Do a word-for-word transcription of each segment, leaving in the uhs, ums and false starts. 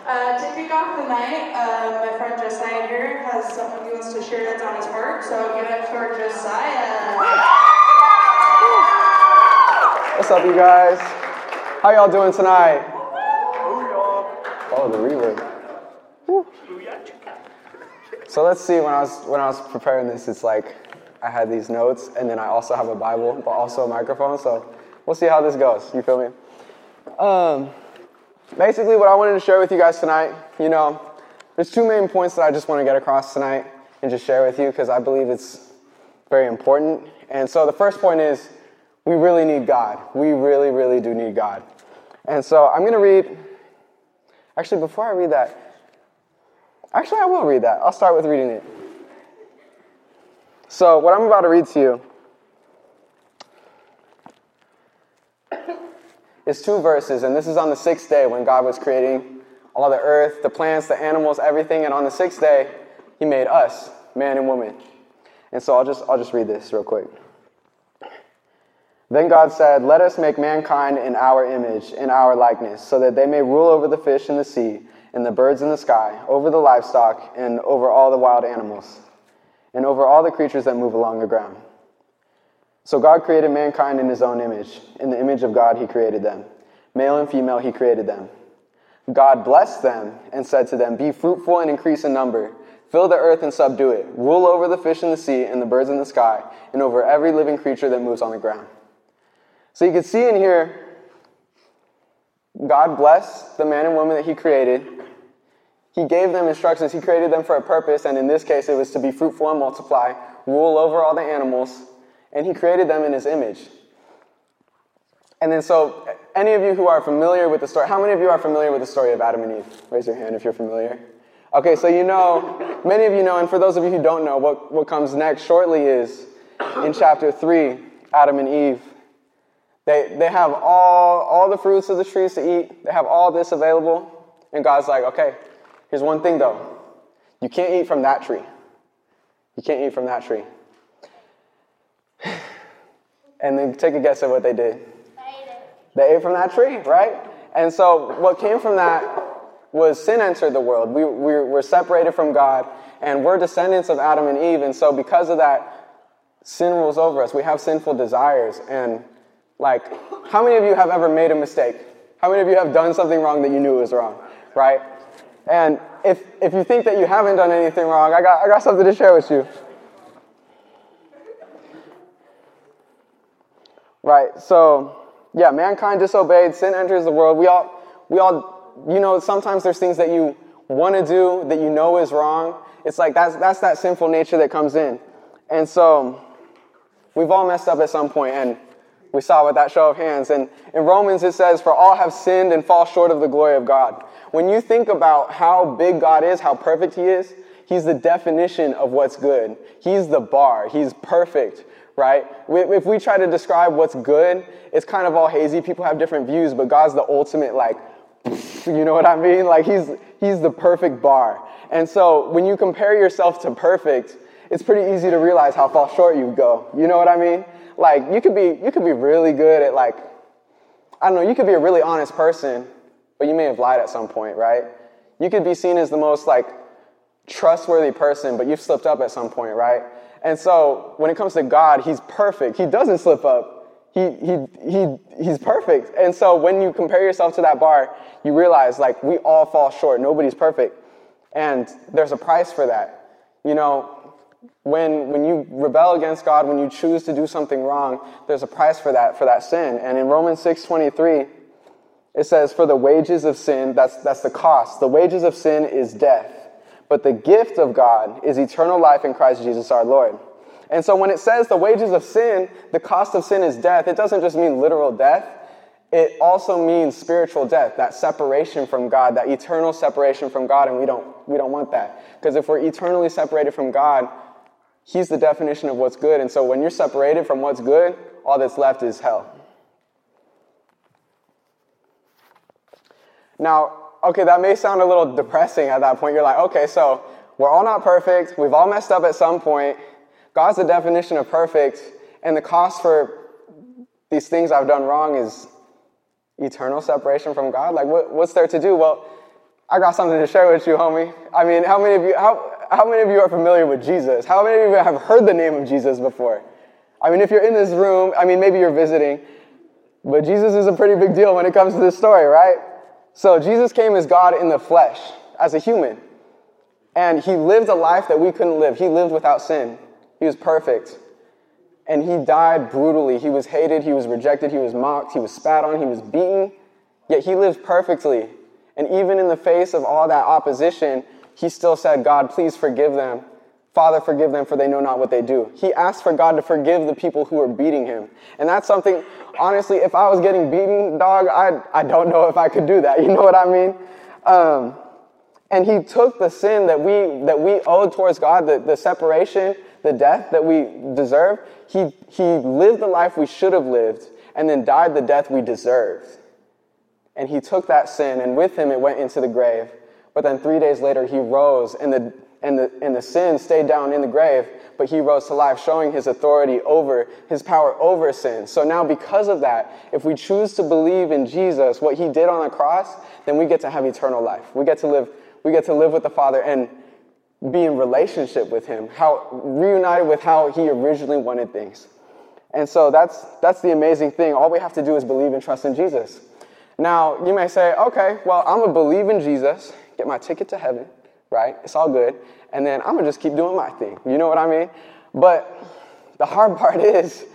Uh, to kick off the night, uh, my friend Josiah here has something he wants to share that's on his heart, so give it for Josiah. What's up, you guys? How y'all doing tonight? Oh, the reverb. Woo. So let's see, when I was when I was preparing this, it's like I had these notes, and then I also have a Bible, but also a microphone, so we'll see how this goes. You feel me? Um, basically, what I wanted to share with you guys tonight, you know, there's two main points that I just want to get across tonight and just share with you because I believe it's very important. And so the first point is we really need God. We really, really do need God. And so I'm going to read, actually, before I read that, actually, I will read that. I'll start with reading it. So what I'm about to read to you is two verses, and this is on the sixth day when God was creating all the earth, the plants, the animals, everything, and on the sixth day, he made us, man and woman. And so I'll just I'll just read this real quick. Then God said, "Let us make mankind in our image, in our likeness, so that they may rule over the fish in the sea, and the birds in the sky, over the livestock, and over all the wild animals, and over all the creatures that move along the ground." So God created mankind in his own image. In the image of God he created them. Male and female he created them. God blessed them and said to them, "Be fruitful and increase in number. Fill the earth and subdue it. Rule over the fish in the sea and the birds in the sky, and over every living creature that moves on the ground." So you can see in here, God blessed the man and woman that he created. He gave them instructions. He created them for a purpose, and in this case, it was to be fruitful and multiply, rule over all the animals, and he created them in his image. And then so, any of you who are familiar with the story, how many of you are familiar with the story of Adam and Eve? Raise your hand if you're familiar. Okay, so you know, many of you know, and for those of you who don't know, what, what comes next shortly is, in chapter three, Adam and Eve, they they have all, all the fruits of the trees to eat. They have all this available. And God's like, okay, here's one thing though. You can't eat from that tree. You can't eat from that tree. And then take a guess at what they did. They ate from that tree, right? And so what came from that was sin entered the world. We, we were separated from God, and we're descendants of Adam and Eve. And so because of that, sin rules over us. We have sinful desires. And like, how many of you have ever made a mistake? How many of you have done something wrong that you knew was wrong, right? And if if you think that you haven't done anything wrong, I got I got something to share with you. Right, so, yeah, mankind disobeyed, sin enters the world. We all, we all, you know, sometimes there's things that you want to do that you know is wrong. It's like that's that's that sinful nature that comes in. And so, we've all messed up at some point, and we saw with that show of hands. And in Romans it says, "For all have sinned and fall short of the glory of God." When you think about how big God is, how perfect he is, he's the definition of what's good. He's the bar. He's perfect. Right? If we try to describe what's good, it's kind of all hazy. People have different views, but God's the ultimate, like, you know what I mean? Like, he's he's the perfect bar. And so when you compare yourself to perfect, it's pretty easy to realize how far short you go. You know what I mean? Like, you could be you could be really good at, like, I don't know, you could be a really honest person, but you may have lied at some point, right? You could be seen as the most, like, trustworthy person, but you've slipped up at some point, right? And so when it comes to God, he's perfect. He doesn't slip up. He he he he's perfect. And so when you compare yourself to that bar, you realize, like, we all fall short. Nobody's perfect. And there's a price for that. You know, when when you rebel against God, when you choose to do something wrong, there's a price for that, for that sin. And in Romans six twenty-three, it says, "For the wages of sin," that's that's the cost. "The wages of sin is death. But the gift of God is eternal life in Christ Jesus our Lord." And so when it says the wages of sin, the cost of sin is death, it doesn't just mean literal death. It also means spiritual death, that separation from God, that eternal separation from God, and we don't we don't want that. Because if we're eternally separated from God, he's the definition of what's good. And so when you're separated from what's good, all that's left is hell. Now, okay, that may sound a little depressing at that point. You're like, okay, so we're all not perfect. We've all messed up at some point. God's the definition of perfect. And the cost for these things I've done wrong is eternal separation from God. Like, what, what's there to do? Well, I got something to share with you, homie. I mean, how many of you how how many of you are familiar with Jesus? How many of you have heard the name of Jesus before? I mean, if you're in this room, I mean, maybe you're visiting, but Jesus is a pretty big deal when it comes to this story, right? So Jesus came as God in the flesh, as a human. And he lived a life that we couldn't live. He lived without sin. He was perfect. And he died brutally. He was hated. He was rejected. He was mocked. He was spat on. He was beaten. Yet he lived perfectly. And even in the face of all that opposition, he still said, God, please forgive them. Father, forgive them, for they know not what they do. He asked for God to forgive the people who were beating him. And that's something, honestly, if I was getting beaten, dog, I I don't know if I could do that. You know what I mean? Um, and he took the sin that we that we owed towards God, the, the separation, the death that we deserve. He, he lived the life we should have lived and then died the death we deserved. And he took that sin, and with him it went into the grave. But then three days later, he rose, and the and the and the sin stayed down in the grave, but he rose to life, showing his authority over, his power over sin. So now because of that, if we choose to believe in Jesus, what he did on the cross, then we get to have eternal life. We get to live, we get to live with the Father and be in relationship with him, how reunited with how he originally wanted things. And so that's that's the amazing thing. All we have to do is believe and trust in Jesus. Now, you may say, okay, well, I'm going to believe in Jesus, get my ticket to heaven, right? It's all good. And then I'm going to just keep doing my thing. You know what I mean? But the hard part is,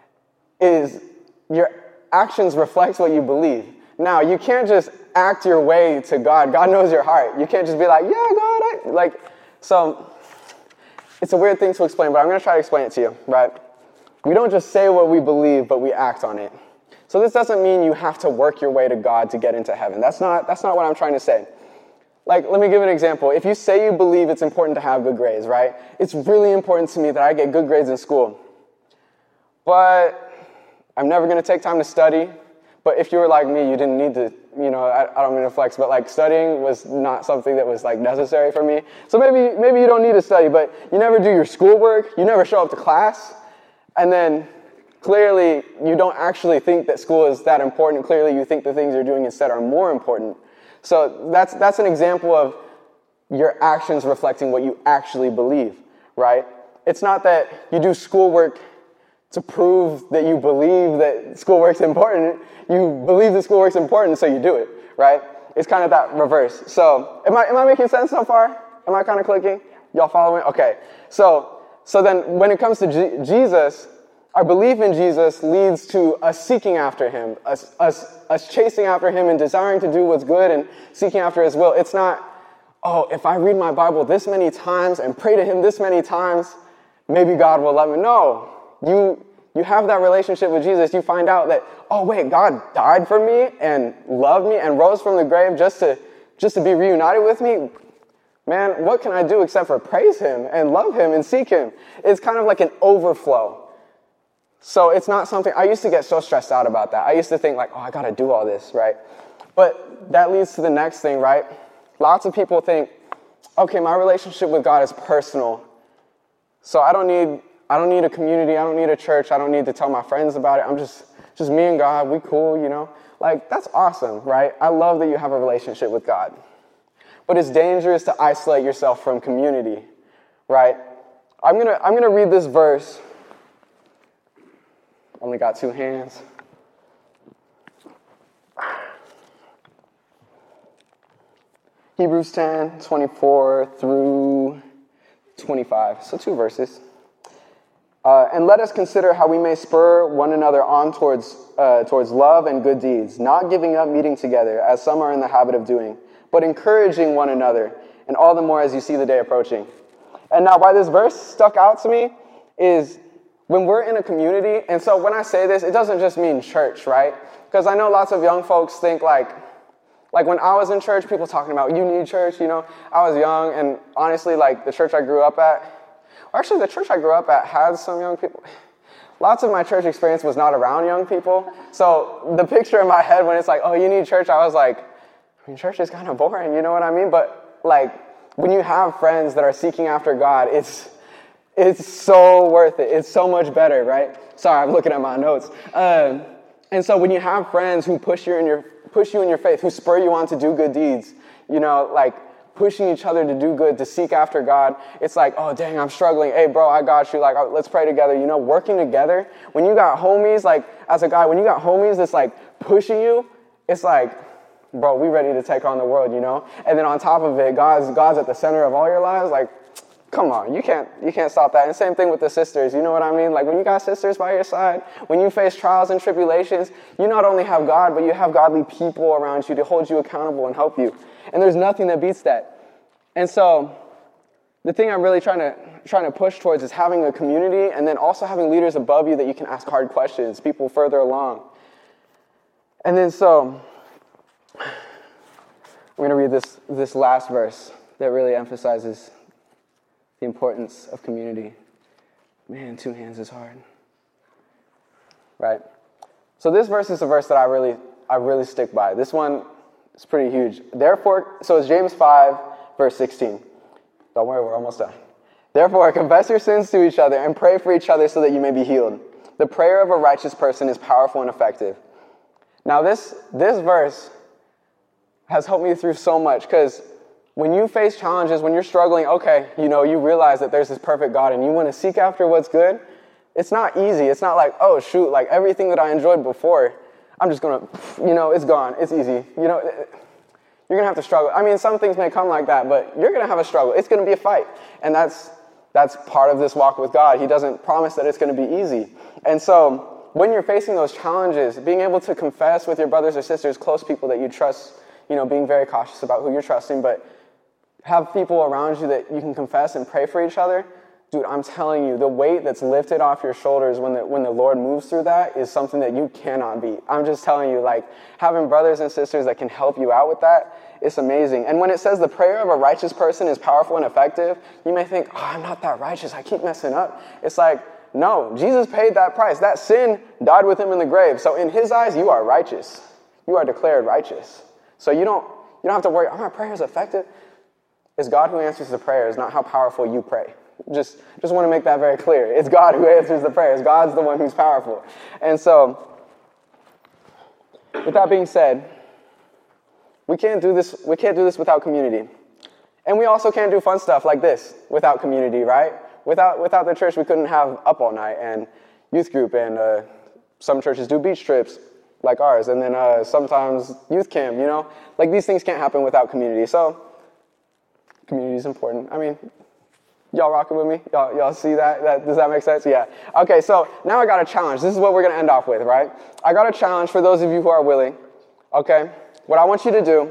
is your actions reflect what you believe. Now, you can't just act your way to God. God knows your heart. You can't just be like, yeah, God, I, like, so it's a weird thing to explain, but I'm going to try to explain it to you, right? We don't just say what we believe, but we act on it. So this doesn't mean you have to work your way to God to get into heaven. That's not, that's not what I'm trying to say. Like, let me give an example. If you say you believe it's important to have good grades, right? It's really important to me that I get good grades in school. But I'm never going to take time to study. But if you were like me, you didn't need to, you know, I, I don't mean to flex, but like studying was not something that was like necessary for me. So maybe, maybe you don't need to study, but you never do your schoolwork. You never show up to class. And then clearly, you don't actually think that school is that important. Clearly, you think the things you're doing instead are more important. So that's that's an example of your actions reflecting what you actually believe, right? It's not that you do schoolwork to prove that you believe that schoolwork's important. You believe that schoolwork's important, so you do it, right? It's kind of that reverse. So am I am I making sense so far? Am I kind of clicking? Y'all following? Okay. So so then when it comes to G- Jesus, our belief in Jesus leads to us seeking after him, us, us, us chasing after him and desiring to do what's good and seeking after his will. It's not, oh, if I read my Bible this many times and pray to him this many times, maybe God will let me. No, you, you have that relationship with Jesus. You find out that, oh, wait, God died for me and loved me and rose from the grave just to, just to be reunited with me. Man, what can I do except for praise him and love him and seek him? It's kind of like an overflow. So it's not something, I used to get so stressed out about that. I used to think like, oh, I got to do all this, right? But that leads to the next thing, right? Lots of people think, okay, my relationship with God is personal. So I don't need, I don't need a community. I don't need a church. I don't need to tell my friends about it. I'm just, just me and God. We cool, you know? Like, that's awesome, right? I love that you have a relationship with God. But it's dangerous to isolate yourself from community, right? I'm going to, I'm going to read this verse. Only got two hands. Hebrews ten, twenty-four through twenty-five. So two verses. Uh, and let us consider how we may spur one another on towards, uh, towards love and good deeds, not giving up meeting together, as some are in the habit of doing, but encouraging one another, and all the more as you see the day approaching. And now why this verse stuck out to me is when we're in a community, and so when I say this, it doesn't just mean church, right? Because I know lots of young folks think like, like when I was in church, people talking about, you need church, you know? I was young, and honestly, like the church I grew up at, or actually the church I grew up at had some young people. Lots of my church experience was not around young people. So the picture in my head when it's like, oh, you need church, I was like, I mean, church is kind of boring, you know what I mean? But like, when you have friends that are seeking after God, it's, It's so worth it. It's so much better, right? Sorry, I'm looking at my notes. Um, and so when you have friends who push you in your push you in your faith, who spur you on to do good deeds, you know, like pushing each other to do good, to seek after God. It's like, oh, dang, I'm struggling. Hey, bro, I got you. Like, let's pray together. You know, working together. When you got homies, like, as a guy, when you got homies that's, like, pushing you, it's like, bro, we ready to take on the world, you know? And then on top of it, God's God's at the center of all your lives. Like, come on, you can't you can't stop that. And same thing with the sisters, you know what I mean? Like, when you got sisters by your side, when you face trials and tribulations, you not only have God, but you have godly people around you to hold you accountable and help you. And there's nothing that beats that. And so the thing I'm really trying to trying to push towards is having a community, and then also having leaders above you that you can ask hard questions, people further along. And then so I'm going to read this this last verse that really emphasizes the importance of community. Man, two hands is hard. Right? So this verse is a verse that I really I really stick by. This one is pretty huge. Therefore, so it's James five, verse sixteen. Don't worry, we're almost done. Therefore, confess your sins to each other and pray for each other so that you may be healed. The prayer of a righteous person is powerful and effective. Now, this this verse has helped me through so much, because when you face challenges, when you're struggling, okay, you know, you realize that there's this perfect God and you want to seek after what's good. It's not easy. It's not like, oh, shoot, like everything that I enjoyed before, I'm just going to, you know, it's gone. It's easy. You know, you're going to have to struggle. I mean, some things may come like that, but you're going to have a struggle. It's going to be a fight. And that's that's part of this walk with God. He doesn't promise that it's going to be easy. And so when you're facing those challenges, being able to confess with your brothers or sisters, close people that you trust, you know, being very cautious about who you're trusting, but have people around you that you can confess and pray for each other. Dude, I'm telling you, the weight that's lifted off your shoulders when the, when the Lord moves through that is something that you cannot beat. I'm just telling you, like, having brothers and sisters that can help you out with that, it's amazing. And when it says the prayer of a righteous person is powerful and effective, you may think, oh, I'm not that righteous. I keep messing up. It's like, no, Jesus paid that price. That sin died with him in the grave. So in his eyes, you are righteous. You are declared righteous. So you don't, you don't have to worry, are my prayers effective? It's God who answers the prayers, not how powerful you pray. Just, just want to make that very clear. It's God who answers the prayers. God's the one who's powerful. And so, with that being said, we can't do this, we can't do this without community. And we also can't do fun stuff like this without community, right? Without, without the church, we couldn't have Up All Night and youth group, and uh, some churches do beach trips like ours, and then uh, sometimes youth camp, you know? Like, these things can't happen without community. So, community is important. I mean, y'all rocking with me? Y'all, y'all see that? that? Does that make sense? Yeah. Okay, so now I got a challenge. This is what we're going to end off with, right? I got a challenge for those of you who are willing, okay? What I want you to do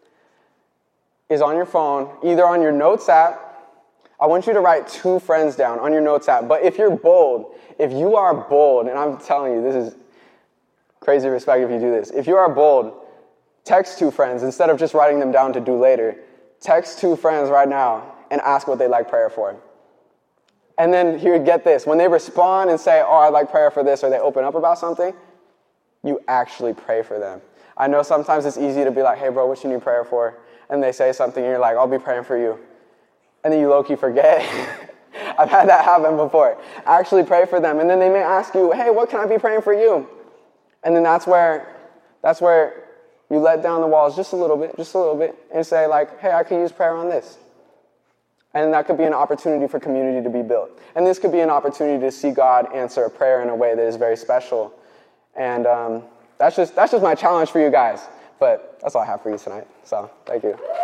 is on your phone, either on your Notes app, I want you to write two friends down on your Notes app. But if you're bold, if you are bold, and I'm telling you, this is crazy respect if you do this. If you are bold, text two friends instead of just writing them down to do later. Text two friends right now and ask what they'd like prayer for. And then here, get this. When they respond and say, oh, I'd like prayer for this, or they open up about something, you actually pray for them. I know sometimes it's easy to be like, hey, bro, what you need prayer for? And they say something, and you're like, I'll be praying for you. And then you low-key forget. I've had that happen before. Actually pray for them. And then they may ask you, hey, what can I be praying for you? And then that's where, that's where you let down the walls just a little bit, just a little bit, and say like, hey, I could use prayer on this. And that could be an opportunity for community to be built. And this could be an opportunity to see God answer a prayer in a way that is very special. And um, that's just that's just my challenge for you guys. But that's all I have for you tonight. So thank you.